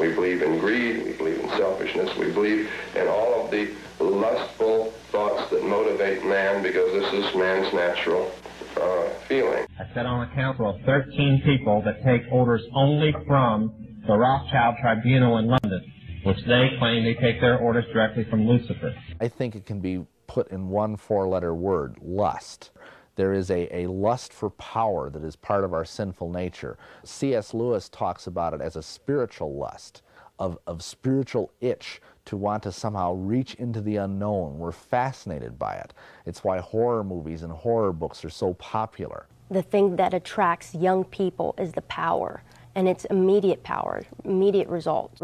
We believe in greed. We believe in selfishness. We believe in all of the lustful thoughts that motivate man, because this is man's natural feeling. I sit on a council of 13 people that take orders only from the Rothschild Tribunal in London, which they claim they take their orders directly from Lucifer. I think it can be put in one four-letter word: lust. There is a lust for power that is part of our sinful nature. C.S. Lewis talks about it as a spiritual lust, of spiritual itch to want to somehow reach into the unknown. We're fascinated by it. It's why horror movies and horror books are so popular. The thing that attracts young people is the power, and it's immediate power, immediate results.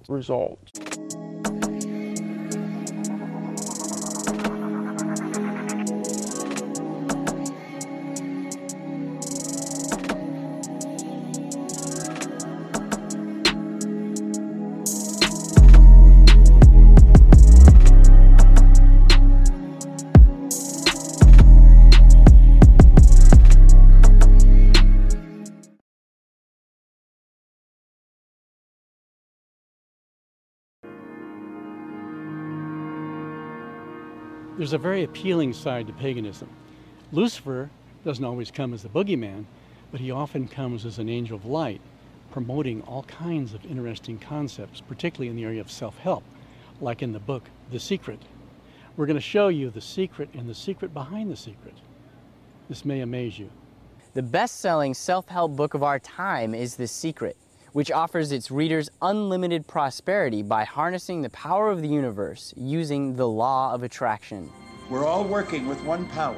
There's a very appealing side to paganism. Lucifer doesn't always come as the boogeyman, but he often comes as an angel of light, promoting all kinds of interesting concepts, particularly in the area of self-help, like in the book, The Secret. We're going to show you the secret and the secret behind the secret. This may amaze you. The best-selling self-help book of our time is The Secret, which offers its readers unlimited prosperity by harnessing the power of the universe using the law of attraction. We're all working with one power.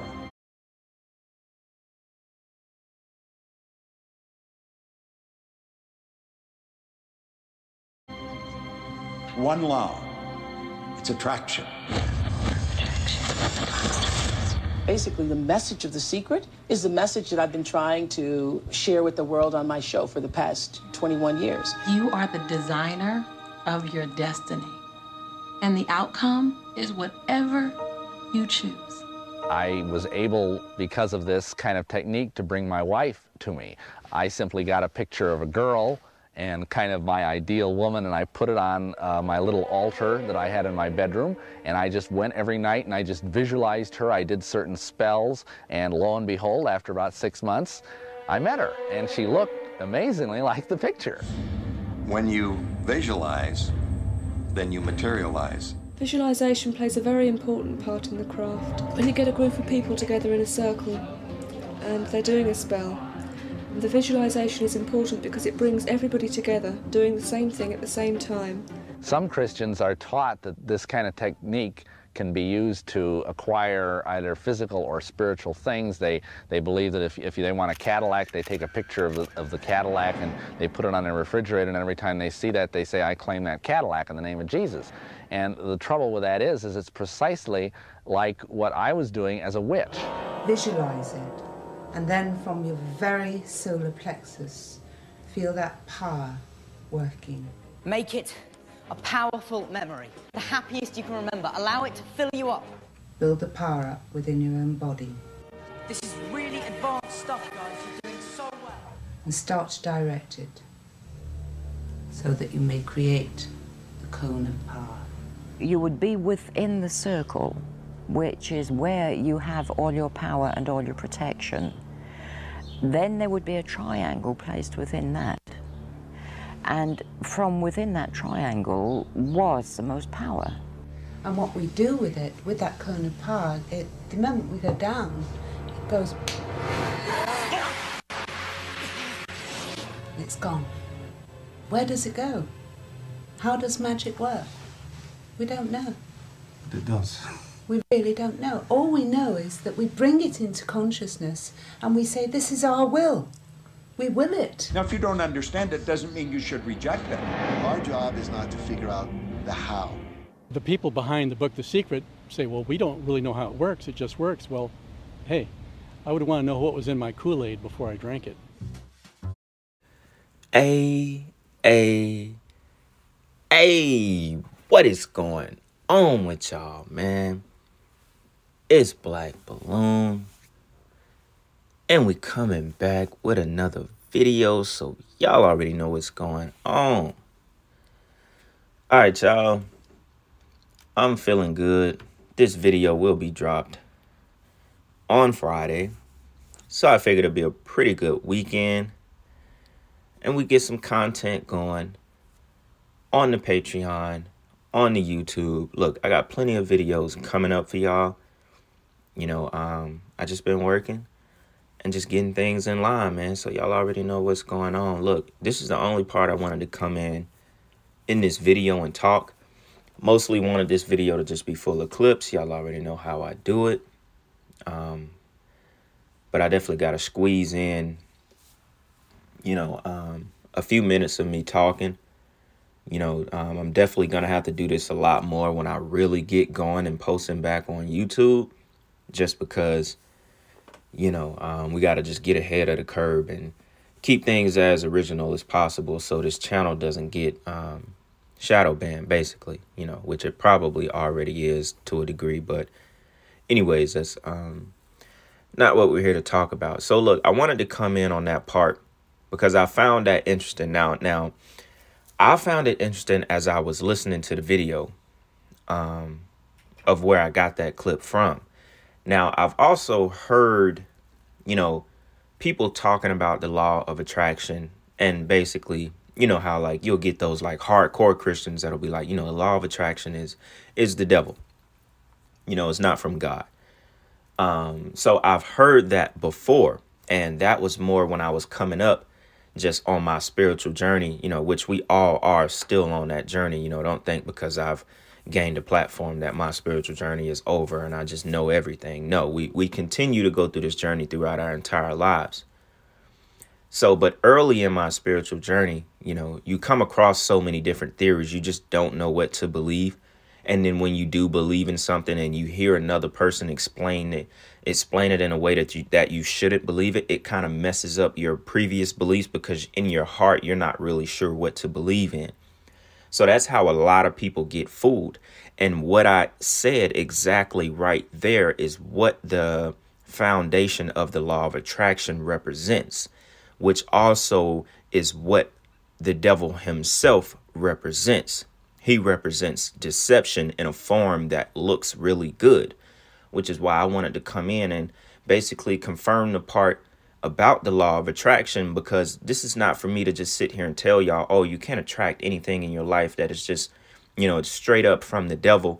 One law. It's attraction. Basically, the message of The Secret is the message that I've been trying to share with the world on my show for the past 21 years. You are the designer of your destiny, and the outcome is whatever you choose. I was able, because of this kind of technique, to bring my wife to me. I simply got a picture of a girl and kind of my ideal woman, and I put it on my little altar that I had in my bedroom, and I just went every night and I just visualized her. I did certain spells, and lo and behold, after about 6 months, I met her, and she looked amazingly like the picture. When you visualize, then you materialize. Visualization plays a very important part in the craft. When you get a group of people together in a circle and they're doing a spell, the visualization is important because it brings everybody together doing the same thing at the same time. Some Christians are taught that this kind of technique can be used to acquire either physical or spiritual things. They believe that if they want a Cadillac, they take a picture of the Cadillac and they put it on their refrigerator, and every time they see that, they say, "I claim that Cadillac in the name of Jesus." And the trouble with that is it's precisely like what I was doing as a witch. Visualize it, and then from your very solar plexus, feel that power working. Make it a powerful memory, the happiest you can remember. Allow it to fill you up. Build the power up within your own body. This is really advanced stuff, guys. You're doing so well. And start to direct it so that you may create the cone of power. You would be within the circle, which is where you have all your power and all your protection. Then there would be a triangle placed within that. And from within that triangle was the most power. And what we do with it, with that cone of power, the moment we go down, it goes... It's gone. Where does it go? How does magic work? We don't know. But it does. We really don't know. All we know is that we bring it into consciousness and we say, this is our will. We will it. Now, if you don't understand it, doesn't mean you should reject it. Our job is not to figure out the how. The people behind the book, The Secret, say, well, we don't really know how it works. It just works. Well, hey, I would want to know what was in my Kool-Aid before I drank it. Hey, what is going on with y'all, man? It's Black Balloon, and we coming back with another video, so y'all already know what's going on. All right, y'all. I'm feeling good. This video will be dropped on Friday. So I figured it'd be a pretty good weekend. And we get some content going on the Patreon, on the YouTube. Look, I got plenty of videos coming up for y'all. You know, I just been working and just getting things in line, man. So y'all already know what's going on. Look, this is the only part I wanted to come in this video and talk. Mostly wanted this video to just be full of clips. Y'all already know how I do it. But I definitely got to squeeze in, you know, a few minutes of me talking. You know, I'm definitely going to have to do this a lot more when I really get going and posting back on YouTube. Just because, you know, we got to just get ahead of the curve and keep things as original as possible so this channel doesn't get shadow banned, basically, you know, which it probably already is to a degree. But anyways, that's not what we're here to talk about. So, look, I wanted to come in on that part because I found that interesting. Now, I found it interesting as I was listening to the video of where I got that clip from. Now, I've also heard, you know, people talking about the law of attraction and basically, you know, how like you'll get those like hardcore Christians that'll be like, you know, the law of attraction is the devil. You know, it's not from God. So I've heard that before, and that was more when I was coming up just on my spiritual journey, you know, which we all are still on that journey. You know, don't think because I've gained a platform that my spiritual journey is over and I just know everything. No, we continue to go through this journey throughout our entire lives. So, but early in my spiritual journey, you know, you come across so many different theories, you just don't know what to believe. And then when you do believe in something and you hear another person explain it in a way that you shouldn't believe it, it kind of messes up your previous beliefs because in your heart, you're not really sure what to believe in. So that's how a lot of people get fooled. And what I said exactly right there is what the foundation of the law of attraction represents, which also is what the devil himself represents. He represents deception in a form that looks really good, which is why I wanted to come in and basically confirm the part about the law of attraction, because this is not for me to just sit here and tell y'all, oh, you can't attract anything in your life that is just, you know, it's straight up from the devil,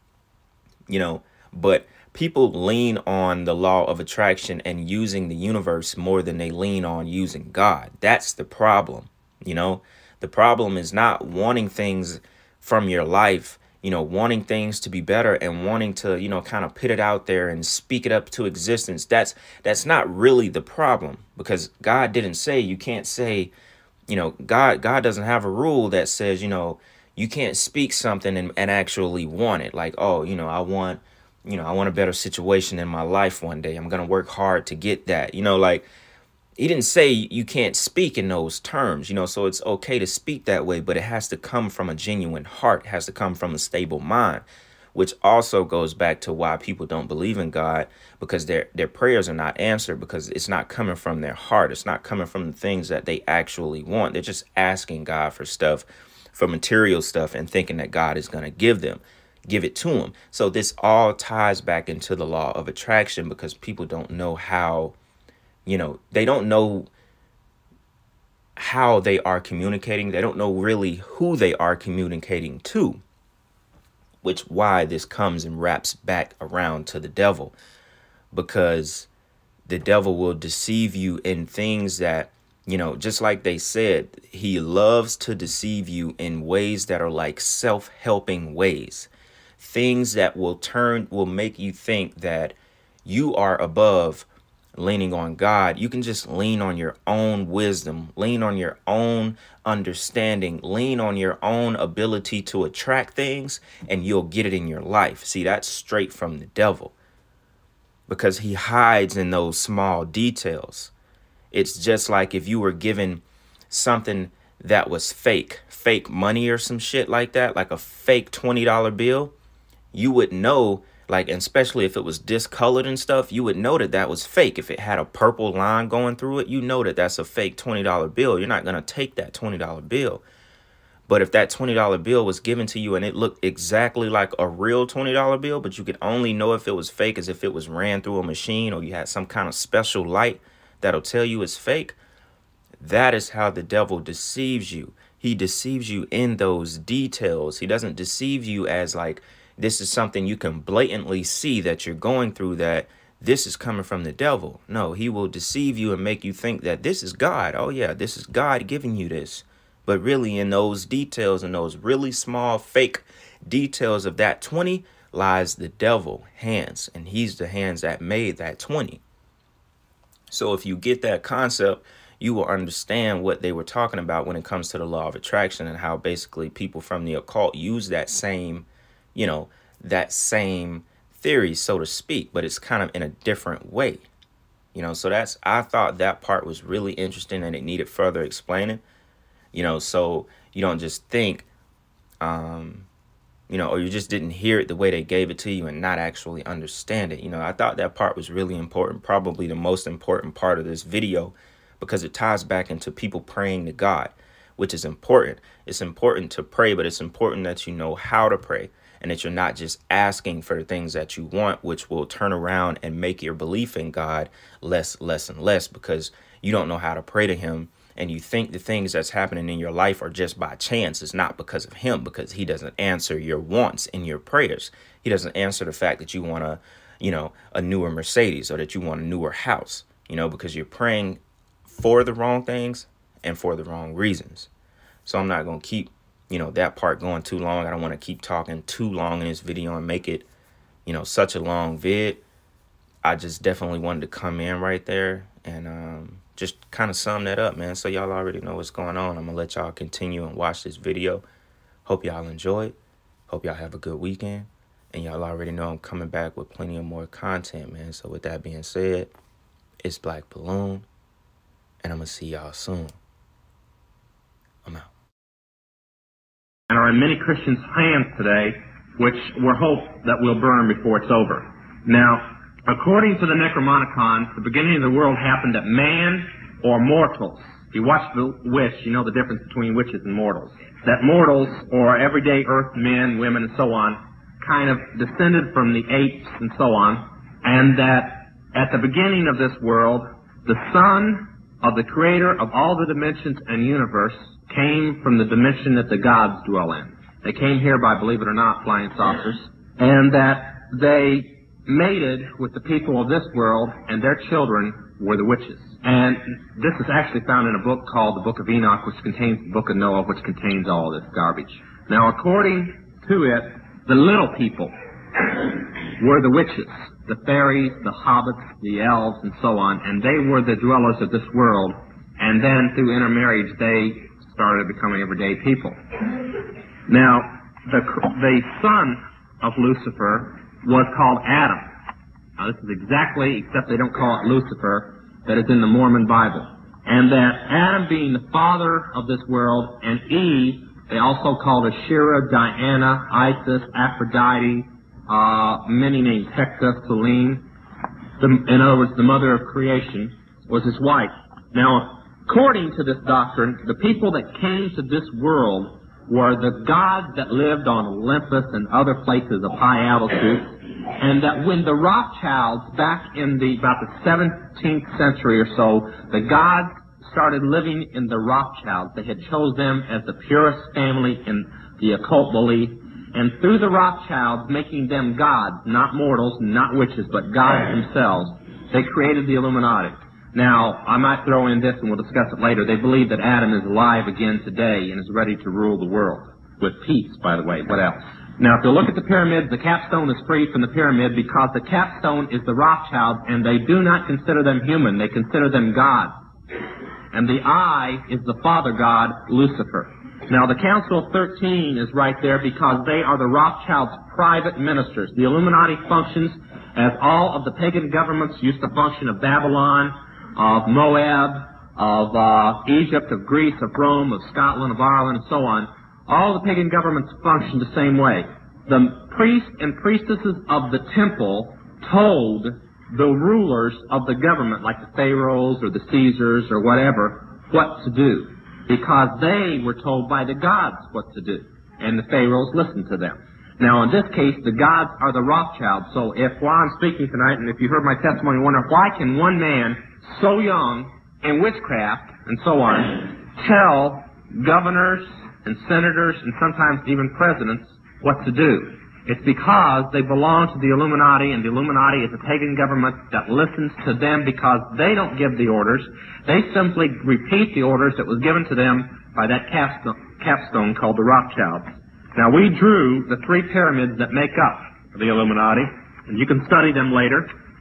you know, but people lean on the law of attraction and using the universe more than they lean on using God. That's the problem. You know, the problem is not wanting things from your life, you know, wanting things to be better and wanting to, you know, kind of put it out there and speak it up to existence. That's not really the problem, because God didn't say you can't say, you know, God doesn't have a rule that says, you know, you can't speak something and actually want it. Like, oh, you know, I want a better situation in my life one day. I'm going to work hard to get that, you know, like he didn't say you can't speak in those terms, you know, so it's okay to speak that way, but it has to come from a genuine heart. It has to come from a stable mind, which also goes back to why people don't believe in God, because their prayers are not answered, because it's not coming from their heart. It's not coming from the things that they actually want. They're just asking God for stuff, for material stuff, and thinking that God is going to give it to them. So this all ties back into the law of attraction, because people don't know how, you know, they don't know how they are communicating. They don't know really who they are communicating to, which why this comes and wraps back around to the devil, because the devil will deceive you in things that, you know, just like they said, he loves to deceive you in ways that are like self-helping ways, things that will make you think that you are above leaning on God. You can just lean on your own wisdom, lean on your own understanding, lean on your own ability to attract things, and you'll get it in your life. See, that's straight from the devil, because he hides in those small details. It's just like if you were given something that was fake money or some shit like that, like a fake $20 bill, you would know, like, and especially if it was discolored and stuff, you would know that that was fake. If it had a purple line going through it, you know that that's a fake $20 bill. You're not going to take that $20 bill. But if that $20 bill was given to you and it looked exactly like a real $20 bill, but you could only know if it was fake as if it was ran through a machine or you had some kind of special light that'll tell you it's fake, that is how the devil deceives you. He deceives you in those details. He doesn't deceive you as like, this is something you can blatantly see that you're going through, that this is coming from the devil. No, he will deceive you and make you think that this is God. Oh yeah, this is God giving you this. But really in those details and those really small fake details of that 20 lies the devil hands. And he's the hands that made that 20. So if you get that concept, you will understand what they were talking about when it comes to the law of attraction and how basically people from the occult use that same, that same theory, so to speak, but it's kind of in a different way. So I thought that part was really interesting and it needed further explaining. So you don't just think, or you just didn't hear it the way they gave it to you and not actually understand it. I thought that part was really important, probably the most important part of this video, because it ties back into people praying to God, which is important. It's important to pray, but it's important that you know how to pray and that you're not just asking for the things that you want, which will turn around and make your belief in God less and less because you don't know how to pray to him. And you think the things that's happening in your life are just by chance. It's not because of him, because he doesn't answer your wants in your prayers. He doesn't answer the fact that you want a newer Mercedes or that you want a newer house, because you're praying for the wrong things and for the wrong reasons. So I'm not going to keep, that part going too long. I don't want to keep talking too long in this video and make it, such a long vid. I just definitely wanted to come in right there and, just kind of sum that up, man. So y'all already know what's going on. I'm going to let y'all continue and watch this video. Hope y'all enjoy it. Hope y'all have a good weekend. And y'all already know I'm coming back with plenty of more content, man. So with that being said, it's Black Balloon. And I'm going to see y'all soon. I'm out. And are in many Christians' hands today, which we're hoped that will burn before it's over. Now, according to the Necromonicon, the beginning of the world happened at man or mortals. If you watch The Witch, you know the difference between witches and mortals. That mortals, or everyday earth men, women, and so on, kind of descended from the apes and so on, and that at the beginning of this world, the son of the creator of all the dimensions and universe came from the dimension that the gods dwell in. They came here by, believe it or not, flying saucers, and that they mated with the people of this world, and their children were the witches. And this is actually found in a book called the Book of Enoch, which contains the Book of Noah, which contains all this garbage. Now, according to it, the little people were the witches, the fairies, the hobbits, the elves, and so on, and they were the dwellers of this world. And then, through intermarriage, they started becoming everyday people. Now, the son of Lucifer was called Adam. Now, this is exactly, except they don't call it Lucifer, that is in the Mormon Bible. And that Adam being the father of this world, and Eve, they also called Asherah, Diana, Isis, Aphrodite, many names, Hector, Selene. In other words, the mother of creation was his wife. Now, according to this doctrine, the people that came to this world were the gods that lived on Olympus and other places of high altitude. And that when the Rothschilds, back in about the 17th century or so, the gods started living in the Rothschilds. They had chose them as the purest family in the occult belief. And through the Rothschilds, making them gods, not mortals, not witches, but gods themselves, they created the Illuminati. Now, I might throw in this, and we'll discuss it later. They believe that Adam is alive again today and is ready to rule the world. With peace, by the way. What else? Now, if you look at the pyramids, the capstone is free from the pyramid because the capstone is the Rothschilds, and they do not consider them human. They consider them gods. And the eye is the father god, Lucifer. Now, the Council of 13 is right there because they are the Rothschilds' private ministers. The Illuminati functions as all of the pagan governments used to function, of Babylon, of Moab, of Egypt, of Greece, of Rome, of Scotland, of Ireland, and so on. All the pagan governments function the same way. The priests and priestesses of the temple told the rulers of the government, like the pharaohs or the Caesars or whatever, what to do. because they were told by the gods what to do, and the pharaohs listened to them. Now, in this case, the gods are the Rothschilds. So while I'm speaking tonight, and if you heard my testimony, you wonder, why can one man so young in witchcraft and so on tell governors and senators and sometimes even presidents what to do? It's because they belong to the Illuminati, and the Illuminati is a pagan government that listens to them because they don't give the orders. They simply repeat the orders that was given to them by that capstone called the Rothschilds. Now, we drew the 3 pyramids that make up the Illuminati, and you can study them later.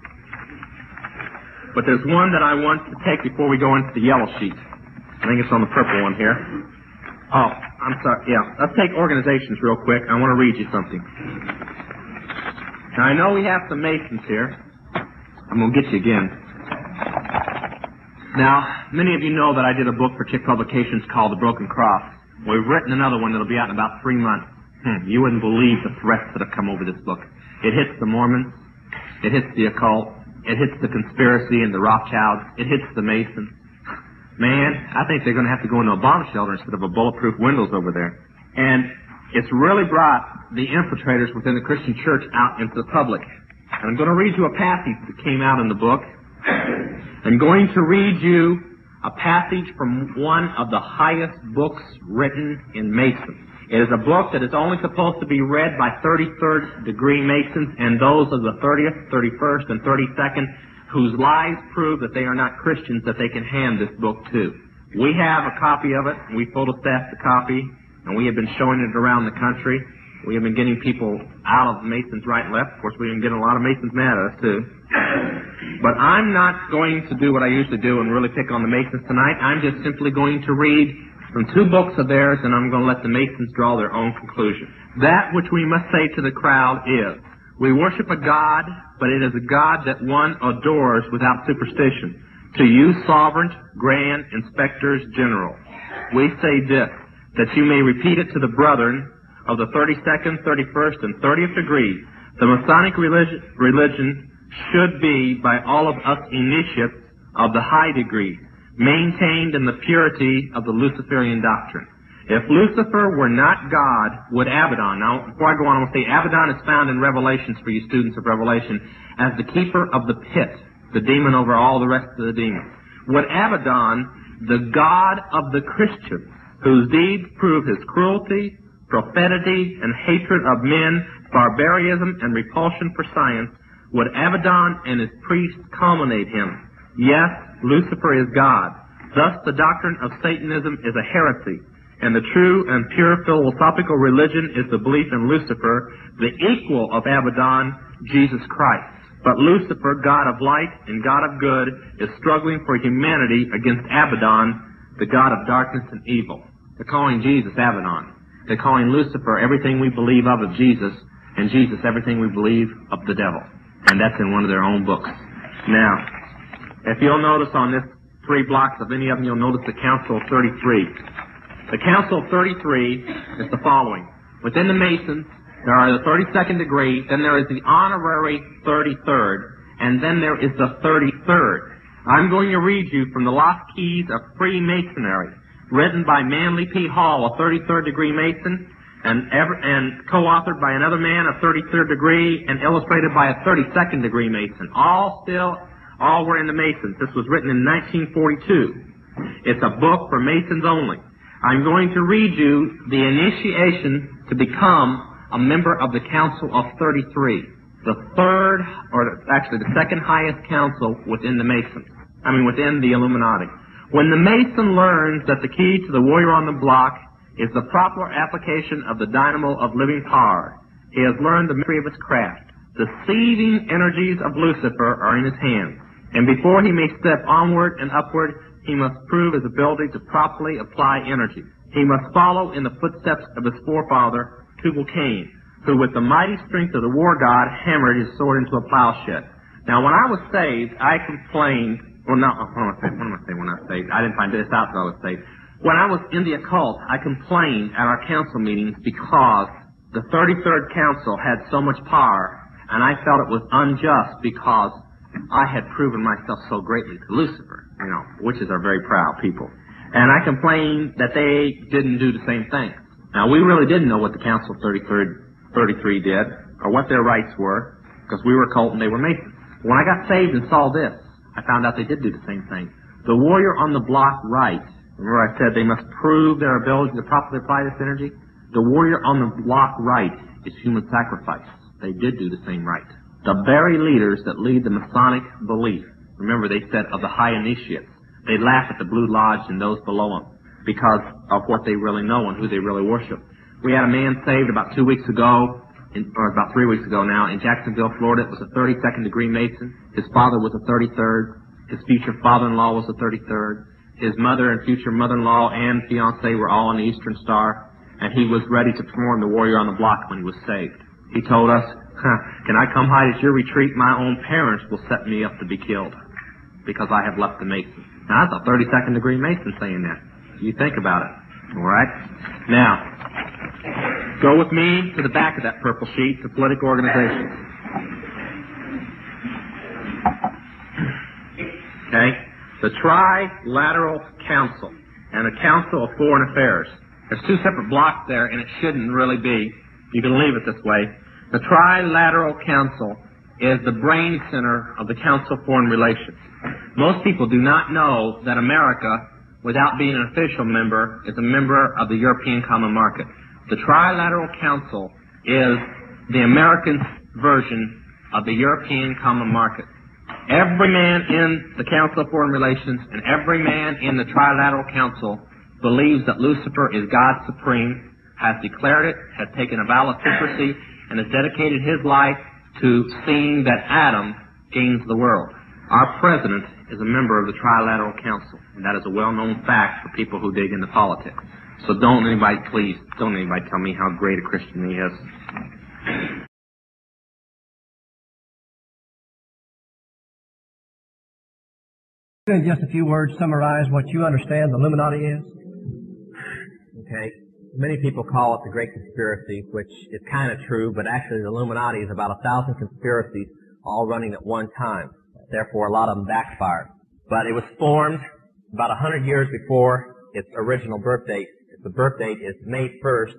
But there's one that I want to take before we go into the yellow sheet. I think it's on the purple one here. Oh, I'm sorry. Yeah, let's take organizations real quick. I want to read you something. Now, I know we have some Masons here. I'm going to get you again. Now, many of you know that I did a book for Chick Publications called The Broken Cross. We've written another one that'll be out in about 3 months. You wouldn't believe the threats that have come over this book. It hits the Mormons. It hits the occult. It hits the conspiracy and the Rothschilds. It hits the Masons. Man, I think they're going to have to go into a bomb shelter instead of a bulletproof windows over there. And it's really brought the infiltrators within the Christian church out into the public. And I'm going to read you a passage that came out in the book. I'm going to read you a passage from one of the highest books written in Mason. It is a book that is only supposed to be read by 33rd degree Masons and those of the 30th, 31st, and 32nd whose lives prove that they are not Christians, that they can hand this book to. We have a copy of it. We photostat the copy, and we have been showing it around the country. We have been getting people out of Masons right and left. Of course, we've been getting a lot of Masons mad at us, too. But I'm not going to do what I usually do and really pick on the Masons tonight. I'm just simply going to read from 2 books of theirs, and I'm going to let the Masons draw their own conclusion. That which we must say to the crowd is, we worship a God, but it is a God that one adores without superstition. To you, sovereign, grand, inspectors general, we say this, that you may repeat it to the brethren of the 32nd, 31st, and 30th degrees. The Masonic religion should be, by all of us initiates of the high degree, maintained in the purity of the Luciferian doctrine. If Lucifer were not God, would Abaddon, now before I go on, I want to say Abaddon is found in Revelations for you students of Revelation as the keeper of the pit, the demon over all the rest of the demons. Would Abaddon, the God of the Christians, whose deeds prove his cruelty, profanity, and hatred of men, barbarism, and repulsion for science, would Abaddon and his priests culminate him? Yes, Lucifer is God. Thus the doctrine of Satanism is a heresy, and the true and pure philosophical religion is the belief in Lucifer, the equal of Abaddon, Jesus Christ. But Lucifer, God of light and God of good, is struggling for humanity against Abaddon, the God of darkness and evil. They're calling Jesus Abaddon. They're calling Lucifer everything we believe of Jesus, and Jesus everything we believe of the devil. And that's in one of their own books. Now, if you'll notice on this 3 blocks of any of them, you'll notice the Council of 33. The Council of 33 is the following. Within the Masons, there are the 32nd degree, then there is the honorary 33rd, and then there is the 33rd. I'm going to read you from the Lost Keys of Freemasonry, written by Manly P. Hall, a 33rd degree Mason, and co-authored by another man, a 33rd degree, and illustrated by a 32nd degree Mason. All were in the Masons. This was written in 1942. It's a book for Masons only. I'm going to read you the initiation to become a member of the Council of 33, the third, or actually the second highest council within the Masons. Within the Illuminati. When the Mason learns that the key to the warrior on the block is the proper application of the dynamo of living power, he has learned the mystery of his craft. The seething energies of Lucifer are in his hands, and before he may step onward and upward, he must prove his ability to properly apply energy. He must follow in the footsteps of his forefather, Tubal-Cain, who with the mighty strength of the war god hammered his sword into a plowshed. Now, when I was saved, I complained, when I was saved, I didn't find this out until I was saved. When I was in the occult, I complained at our council meetings because the 33rd Council had so much power, and I felt it was unjust because I had proven myself so greatly to Lucifer. Witches are very proud people. And I complained that they didn't do the same thing. Now, we really didn't know what the Council of 33 did, or what their rights were, because we were cult and they were Masons. When I got saved and saw this, I found out they did do the same thing. The warrior on the block right, remember I said they must prove their ability to properly apply this energy? The warrior on the block right is human sacrifice. They did do the same right. The very leaders that lead the Masonic belief, remember they said of the high initiates, they laugh at the Blue Lodge and those below them because of what they really know and who they really worship. We had a man saved about 2 weeks ago, or about 3 weeks ago now, in Jacksonville, Florida. It was a 32nd degree Mason. His father was a 33rd. His future father-in-law was a 33rd. His mother and future mother-in-law and fiancé were all on the Eastern Star, and he was ready to perform the warrior on the block when he was saved. He told us, can I come hide at your retreat? My own parents will set me up to be killed because I have left the Mason. Now, that's a 32nd degree Mason saying that. You think about it. All right? Now, go with me to the back of that purple sheet to political organizations. Okay? The Trilateral Council and the Council of Foreign Affairs. There's two separate blocks there, and it shouldn't really be. You can leave it this way. The Trilateral Council is the brain center of the Council of Foreign Relations. Most people do not know that America, without being an official member, is a member of the European Common Market. The Trilateral Council is the American version of the European Common Market. Every man in the Council of Foreign Relations and every man in the Trilateral Council believes that Lucifer is God Supreme, has declared it, has taken a vow of secrecy, and has dedicated his life to seeing that Adam gains the world. Our president is a member of the Trilateral Council, and that is a well-known fact for people who dig into politics. So don't anybody tell me how great a Christian he is. In just a few words, summarize what you understand the Illuminati is. Okay. Many people call it the Great Conspiracy, which is kind of true, but actually the Illuminati is about 1,000 conspiracies all running at one time. Therefore, a lot of them backfired. But it was formed about 100 years before its original birth date. The birth date is May 1st,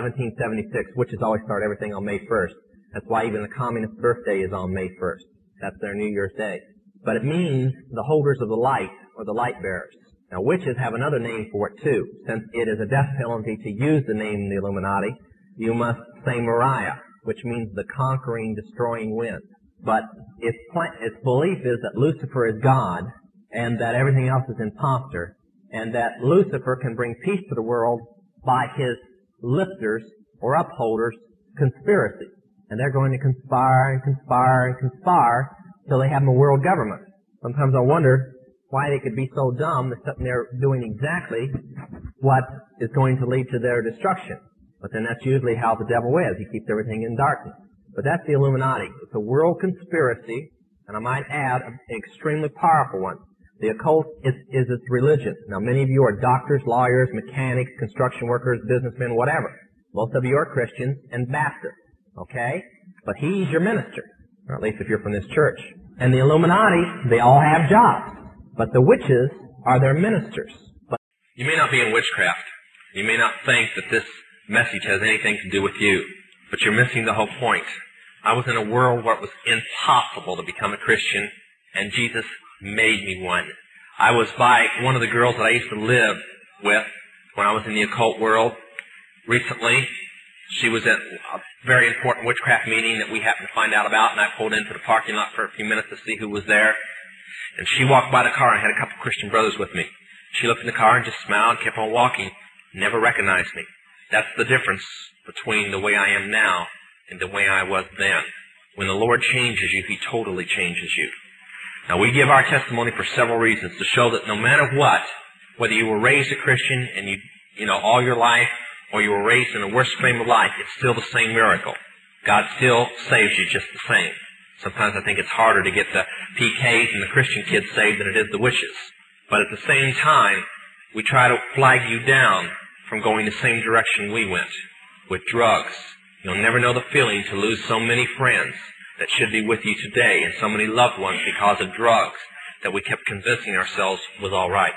1776, which has always started everything on May 1st. That's why even the communist birthday is on May 1st. That's their New Year's Day. But it means the holders of the light, or the light bearers. Now, witches have another name for it, too. Since it is a death penalty to use the name the Illuminati, you must say Moriah, which means the conquering, destroying wind. But its belief is that Lucifer is God, and that everything else is imposter, and that Lucifer can bring peace to the world by his lifters, or upholders, conspiracy. And they're going to conspire and conspire and conspire till they have a world government. Sometimes I wonder why they could be so dumb that they're doing exactly what is going to lead to their destruction. But then that's usually how the devil is. He keeps everything in darkness. But that's the Illuminati. It's a world conspiracy, and I might add, an extremely powerful one. The occult is its religion. Now, many of you are doctors, lawyers, mechanics, construction workers, businessmen, whatever. Most of you are Christians and Baptists, okay? But he's your minister, or at least if you're from this church. And the Illuminati, they all have jobs. But the witches are their ministers. You may not be in witchcraft. You may not think that this message has anything to do with you. But you're missing the whole point. I was in a world where it was impossible to become a Christian, and Jesus made me one. I was by one of the girls that I used to live with when I was in the occult world. Recently, she was at a very important witchcraft meeting that we happened to find out about, and I pulled into the parking lot for a few minutes to see who was there. And she walked by the car and had a couple of Christian brothers with me. She looked in the car and just smiled and kept on walking. Never recognized me. That's the difference between the way I am now and the way I was then. When the Lord changes you, He totally changes you. Now, we give our testimony for several reasons, to show that no matter what, whether you were raised a Christian and you know, all your life, or you were raised in a worse frame of life, it's still the same miracle. God still saves you just the same. Sometimes I think it's harder to get the PKs and the Christian kids saved than it is the witches. But at the same time, we try to flag you down from going the same direction we went, with drugs. You'll never know the feeling to lose so many friends that should be with you today and so many loved ones because of drugs that we kept convincing ourselves was all right.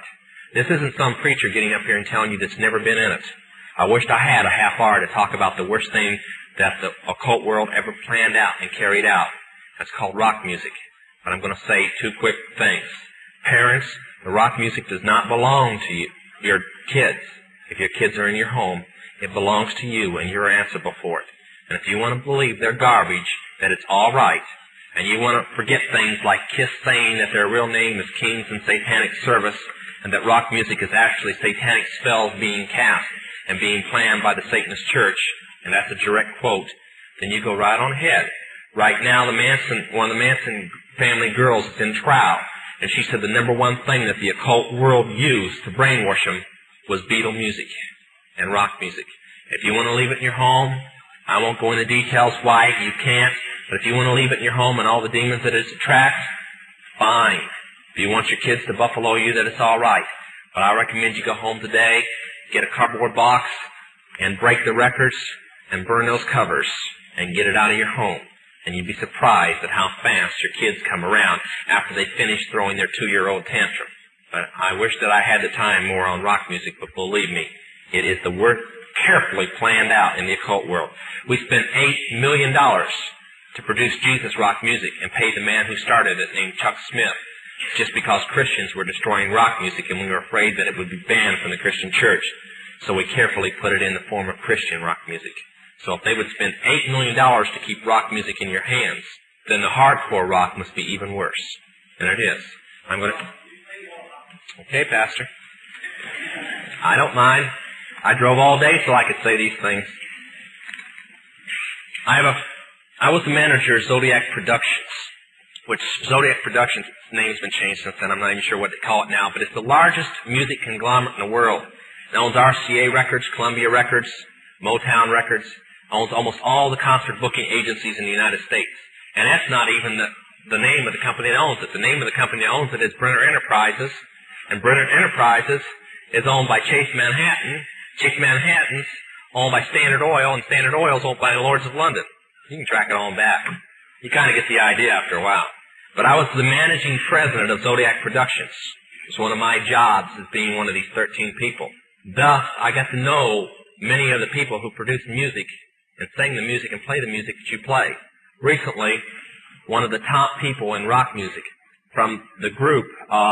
This isn't some preacher getting up here and telling you that's never been in it. I wished I had a half hour to talk about the worst thing that the occult world ever planned out and carried out. That's called rock music. But I'm going to say two quick things. Parents, the rock music does not belong to you, your kids. If your kids are in your home, it belongs to you and you're answerable for it. And if you want to believe they're garbage, that it's all right, and you want to forget things like Kiss saying that their real name is Kings in Satanic Service, and that rock music is actually satanic spells being cast and being planned by the Satanist Church, and that's a direct quote, then you go right on ahead. Right now, one of the Manson family girls is in trial, and she said the number one thing that the occult world used to brainwash them was Beatle music and rock music. If you want to leave it in your home, I won't go into details why you can't, but if you want to leave it in your home and all the demons that it attracts, fine. If you want your kids to buffalo you, that it's all right. But I recommend you go home today, get a cardboard box, and break the records, and burn those covers, and get it out of your home. And you'd be surprised at how fast your kids come around after they finish throwing their 2-year-old tantrum. But I wish that I had the time more on rock music, but believe me, it is the work carefully planned out in the occult world. We spent $8 million to produce Jesus rock music and paid the man who started it, named Chuck Smith, just because Christians were destroying rock music and we were afraid that it would be banned from the Christian church. So we carefully put it in the form of Christian rock music. So if they would spend $8 million to keep rock music in your hands, then the hardcore rock must be even worse. And it is. I'm going to... Okay, Pastor. I don't mind. I drove all day so I could say these things. I was the manager of Zodiac Productions, which Zodiac Productions' name's been changed since then. I'm not even sure what they call it now, but it's the largest music conglomerate in the world. It owns RCA Records, Columbia Records, Motown Records, owns almost all the concert booking agencies in the United States. And that's not even the name of the company that owns it. The name of the company that owns it is Brenner Enterprises, and Brenner Enterprises is owned by Chase Manhattan. Chase Manhattan's owned by Standard Oil, and Standard Oil's owned by the Lords of London. You can track it on back. You kind of get the idea after a while. But I was the managing president of Zodiac Productions. It was one of my jobs as being one of these 13 people. Thus, I got to know many of the people who produce music and sing the music and play the music that you play. Recently, one of the top people in rock music from the group,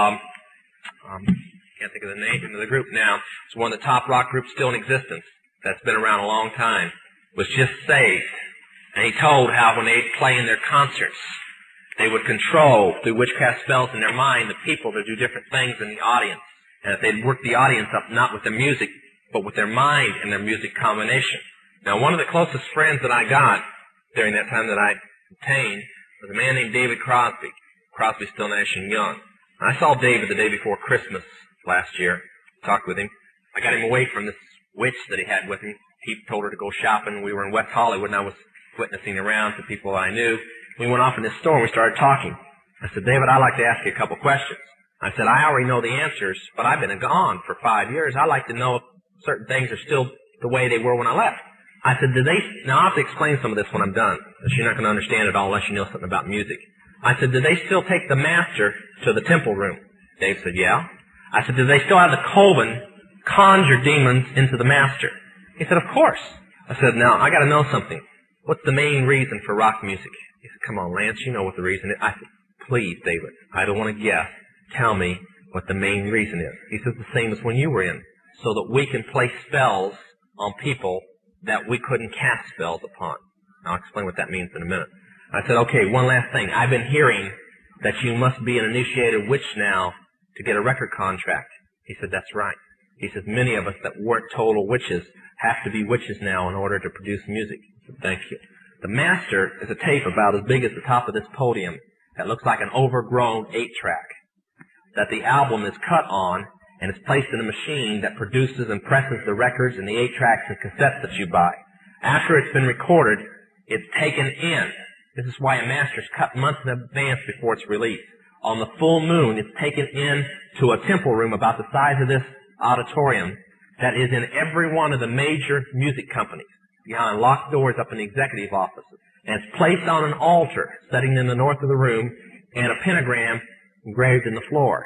can't think of the name of the group now, it's one of the top rock groups still in existence that's been around a long time, was just saved. And he told how when they'd play in their concerts, they would control, through witchcraft spells in their mind, the people to do different things in the audience. And that they'd work the audience up not with their music, but with their mind and their music combination. Now, one of the closest friends that I got during that time that I obtained was a man named David Crosby. Crosby, Still, Nash and Young. And I saw David the day before Christmas last year, talked with him. I got him away from this witch that he had with him. He told her to go shopping. We were in West Hollywood, and I was witnessing around to people I knew. We went off in this store, and we started talking. I said, David, I'd like to ask you a couple questions. I said, I already know the answers, but I've been gone for 5 years. I'd like to know if certain things are still the way they were when I left. I said, now I'll have to explain some of this when I'm done, because you're not going to understand it all unless you know something about music. I said, do they still take the master to the temple room? Dave said, yeah. I said, do they still have the Coven conjure demons into the master? He said, of course. I said, now, I got to know something. What's the main reason for rock music? He said, come on, Lance, you know what the reason is. I said, please, David, I don't want to guess. Tell me what the main reason is. He says, the same as when you were in, so that we can play spells on people that we couldn't cast spells upon. I'll explain what that means in a minute. I said, okay, one last thing. I've been hearing that you must be an initiated witch now to get a record contract. He said, that's right. He says, many of us that weren't total witches have to be witches now in order to produce music. I said, thank you. The master is a tape about as big as the top of this podium that looks like an overgrown 8-track that the album is cut on and is placed in a machine that produces and presses the records and the 8-tracks and cassettes that you buy. After it's been recorded, it's taken in. This is why a master is cut months in advance before it's released. On the full moon, it's taken in to a temple room about the size of this auditorium that is in every one of the major music companies, behind locked doors up in the executive offices. And it's placed on an altar, setting in the north of the room, and a pentagram engraved in the floor.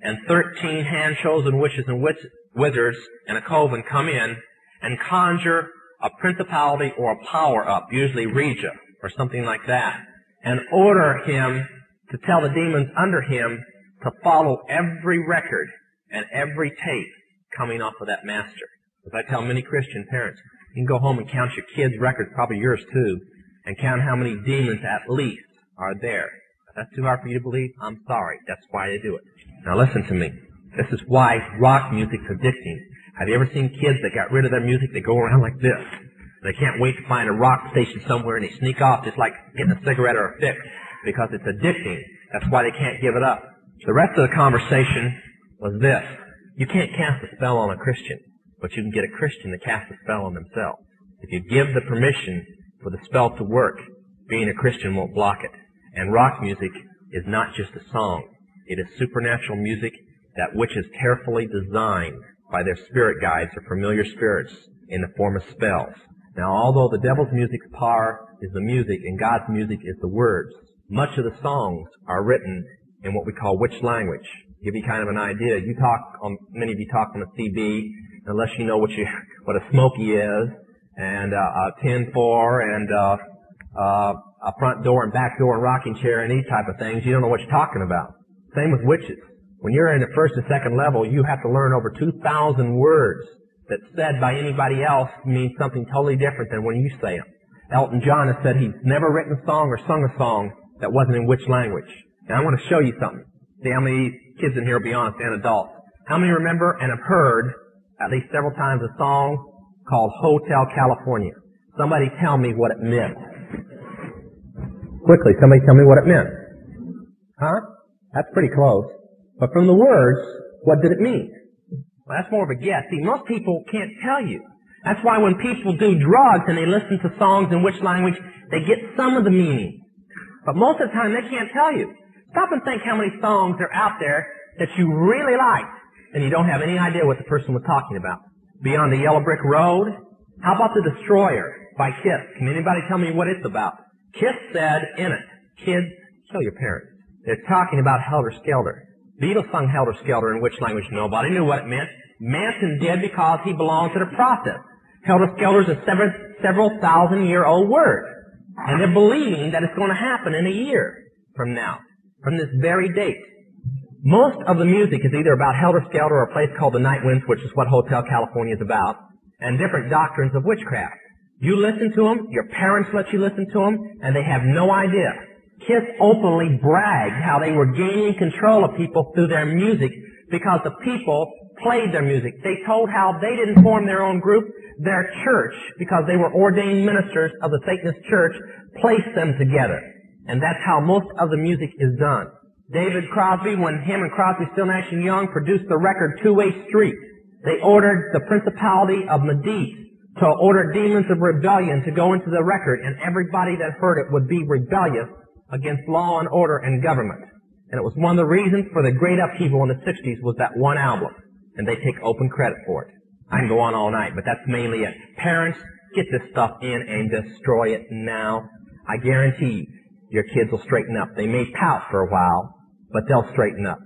and 13 hand-chosen witches and wizards in a coven come in and conjure a principality or a power up, usually Regia or something like that, and order him to tell the demons under him to follow every record and every tape coming off of that master. As I tell many Christian parents, you can go home and count your kids' records, probably yours too, and count how many demons at least are there. If that's too hard for you to believe, I'm sorry. That's why they do it. Now listen to me. This is why rock music's addicting. Have you ever seen kids that got rid of their music? They go around like this. They can't wait to find a rock station somewhere, and they sneak off just like getting a cigarette or a fix, because it's addicting. That's why they can't give it up. The rest of the conversation was this. You can't cast a spell on a Christian, but you can get a Christian to cast a spell on themselves. If you give the permission for the spell to work, being a Christian won't block it. And rock music is not just a song. It is supernatural music that which is carefully designed by their spirit guides or familiar spirits in the form of spells. Now, although the devil's music's power is the music and God's music is the words, much of the songs are written in what we call witch language. To give you kind of an idea, many of you talk on a CB, unless you know what a smoky is, and a 10-4, and a front door and back door and rocking chair and these type of things, you don't know what you're talking about. Same with witches. When you're in the first and second level, you have to learn over 2,000 words that said by anybody else means something totally different than when you say them. Elton John has said he's never written a song or sung a song that wasn't in witch language. And I want to show you something. See how many kids in here will be honest, and adults. How many remember and have heard at least several times a song called Hotel California? Somebody tell me what it meant. Quickly, somebody tell me what it meant. Huh? That's pretty close. But from the words, what did it mean? Well, that's more of a guess. See, most people can't tell you. That's why when people do drugs and they listen to songs in which language, they get some of the meaning. But most of the time, they can't tell you. Stop and think how many songs are out there that you really like, and you don't have any idea what the person was talking about. Beyond the Yellow Brick Road? How about The Destroyer by Kiss? Can anybody tell me what it's about? Kiss said in it, kids, kill your parents. They're talking about Helter Skelter. Beatles sung Helter Skelter in which language? Nobody knew what it meant. Manson did because he belonged to the process. Helter Skelter is a several thousand-year-old word. And they're believing that it's going to happen in a year from now, from this very date. Most of the music is either about Helter Skelter or a place called the Night Winds, which is what Hotel California is about, and different doctrines of witchcraft. You listen to them, your parents let you listen to them, and they have no idea. Kiss openly bragged how they were gaining control of people through their music because the people played their music. They told how they didn't form their own group. Their church, because they were ordained ministers of the Satanist church, placed them together. And that's how most of the music is done. David Crosby, when him and Crosby, Still, Nash & Young produced the record Two-Way Street, they ordered the principality of Medici to order demons of rebellion to go into the record, and everybody that heard it would be rebellious against law and order and government. And it was one of the reasons for the great upheaval in the 60s was that one album. And they take open credit for it. I can go on all night, but that's mainly it. Parents, get this stuff in and destroy it now. I guarantee your kids will straighten up. They may pout for a while, but they'll straighten up.